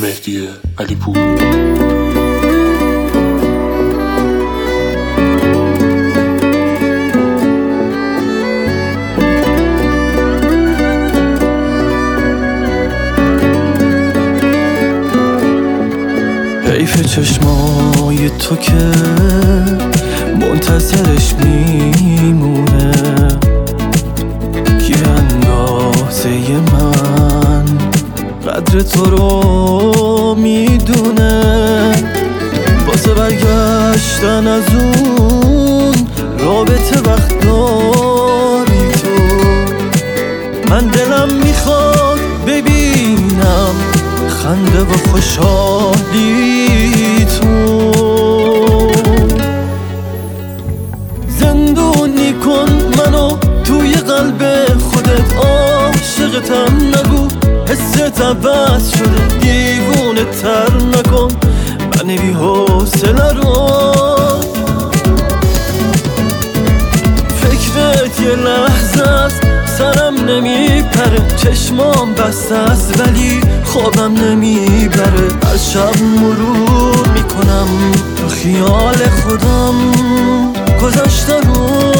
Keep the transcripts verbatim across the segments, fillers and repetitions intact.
مهدی علی پور. حیف چشمای تو که منتظرش میمونه، کی اندازه من قدر تو رو میدونه. واسه برگشتن از اون رابطه وقت داری تو، من دلم میخواد ببینم خنده و خوشحالی تو. زندونی کن منو توی قلب خودت، عاشقتم نگو حست عوض شده، دیوونه تر نکن من بی حوصله رو. فکرت یه لحظه است سرم نمیپره، چشمام بسته است ولی خوابم نمیبره. هر شب مرور میکنم تو خیال خودم گذشته رو.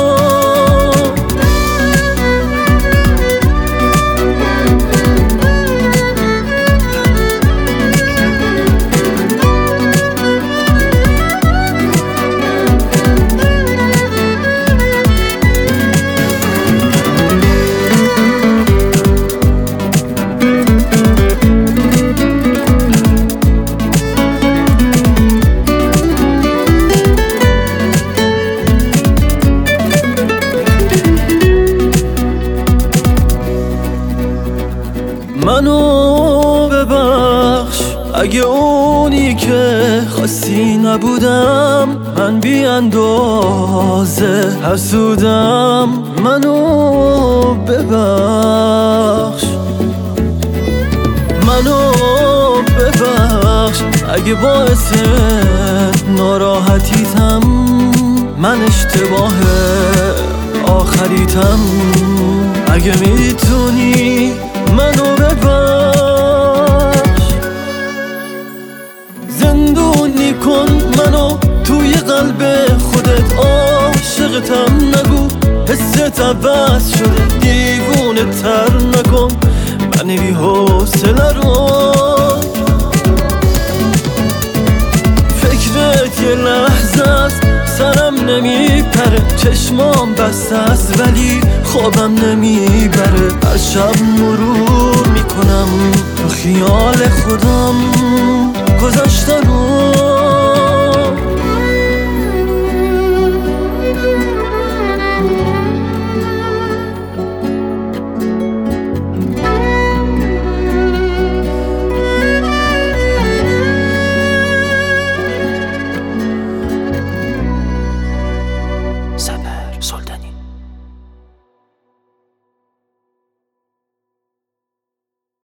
منو ببخش اگه اونی که خواستی نبودم، من بی اندازه حسودم. منو ببخش منو ببخش اگه باعث ناراحتیتم، من اشتباه آخریتم. اگه میتونی منو ببخش، زندونی کن منو توی قلب خودت، عاشقتم نگو حست عوض شده، دیوونه تر نکن من بی حوصله رو. فکرت یه لحظه است سرم نمیپره، چشمام بسته است ولی خوابم نمیبره. هر شب مرور میکنم تو خیال خودم گذشته رو.